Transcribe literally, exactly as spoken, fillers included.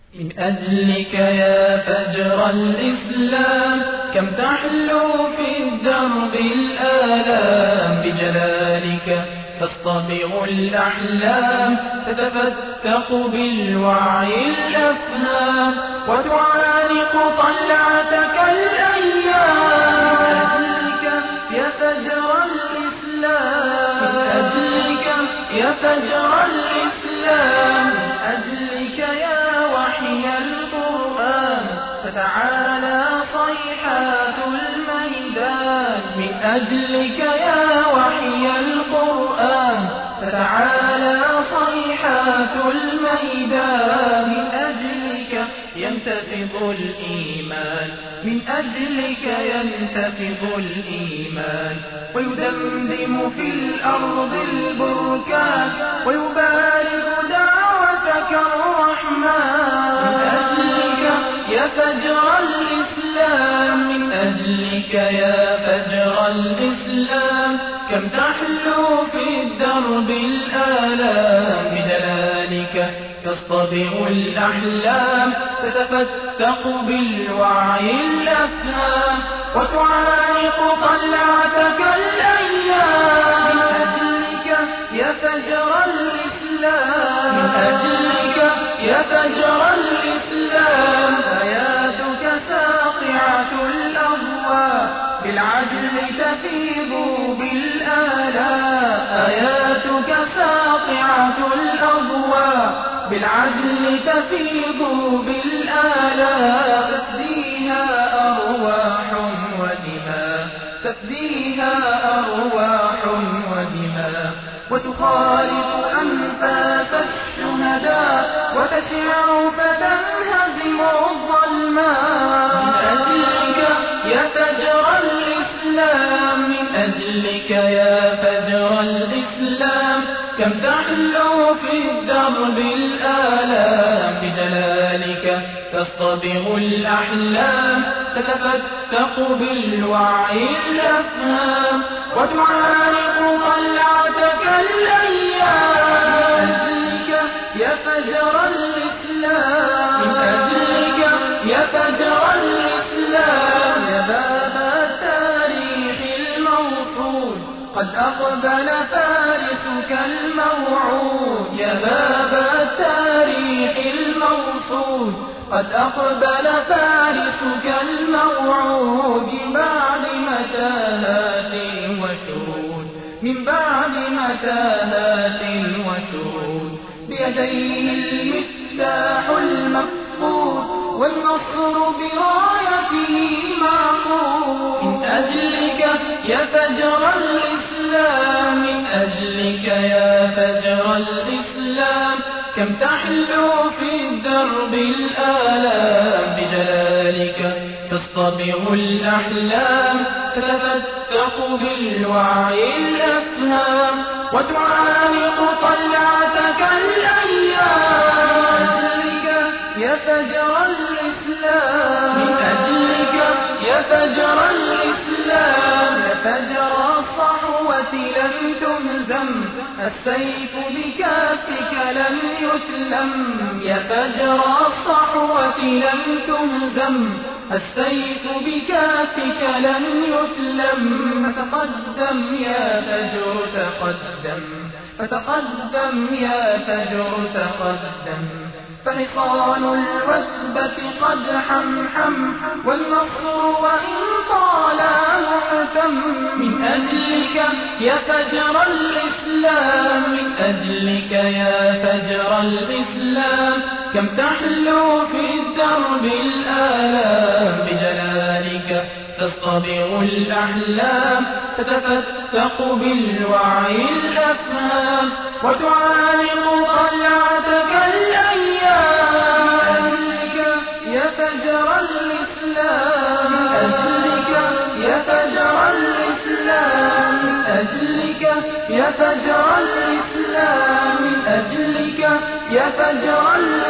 من أجلك يا فجر الإسلام كم تحلو في الدرب الآلام، بجلالك تصطبغ الأحلام، تتفتق بالوعي الأفهام، وتعانق طلعتك الأيام. من أجلك يا فجر الإسلام، من أجلك يا فجر الإسلام، من أجلك يا وحي القرآن، فتعالى صيحات الميدان. من أجلك يا وحي القرآن، فتعالى صيحات الميدان. من أجلك ينتفض الإيمان، من أجلك ينتفض الإيمان، ويدمدم في الأرض البركان، ويبارك دعوتك الرحمن. من أجلك يا فجر الإسلام، من أجلك يا فجر الإسلام كم تحلو في الدرب الآلام، بجلالك تصطبغ الأحلام، تتفتق بالوعي الأفهام، وتعانق طلعتك الأيام. من أجلك يا فجر الإسلام، من أجلك يا فجر الإسلام، آياتك ساطعة الأضواء، بالعدل تفيض بالآلاء. آياتك ساطعة الأضواء، بالعدل تفيض بالآلاء. تفديها أرواح ودماء، تفديها أرواح ودماء، وتخالط أنفاس الشهداء، وتشع فتنهزم الظلماء. من أجلك يا فجر الإسلام، من أجلك يا فجر الإسلام كم تحلو في الدرب الآلام، بجلالك تصطبغ الأحلام، تتفتق بالوعي الأفهام، وتعانق طلعتك الأيام. من أجلك يا فجر الإسلام، من أجلك يا فجر الإسلام، يا باب التاريخ الموصول قد أقبل فارسك الموعود. يا باب التاريخ الموصول قد أقبل فارسك الموعود، من بعد متاهات وشرود، من بعد متاهات وشرود، بيديه المفتاح المفقود، والنصر برايته معقود. من أجلك يا فجر الإسلام، من أجلك يا فجر الإسلام كم تحلو في الدرب الآلام، بجلالك تصطبغ الأحلام، تتفتق بالوعي الأفهام، وتعانق طلعتك الأيام. من أجلك يا فجر الإسلام، من أجلك يا فجر الإسلام، يا فجر الصحوة لن تهزم، السيف بكافك لن يتلم. يا فجر الصحوة لن تهزم، السيف بكافك لن يتلم. فتقدم يا فجر تقدم، فتقدم يا فجر تقدم، فحصان الوثبة قد حمحم، والنصر وإن طال محتم. من أجلك يا فجر الإسلام، من أجلك يا فجر الإسلام كم تحلو في الدرب الآلام، بجلالك تصطبغ الأحلام، تتفتق بالوعي الأفهام، وتعانق طلعتك الأيام. من أجلك يا فجر الإسلام، من أجلك يا فجر الإسلام، من أجلك يا فجر الإسلام، من أجلك يا فجر الإسلام.